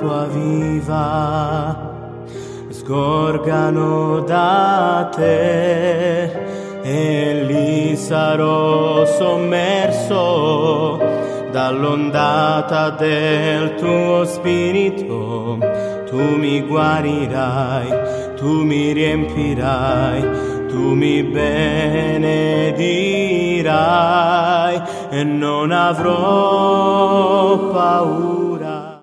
acqua viva sgorgano da te e lì sarò sommerso dall'ondata del tuo spirito. Tu mi guarirai, tu mi riempirai, tu mi benedirai e non avrò paura.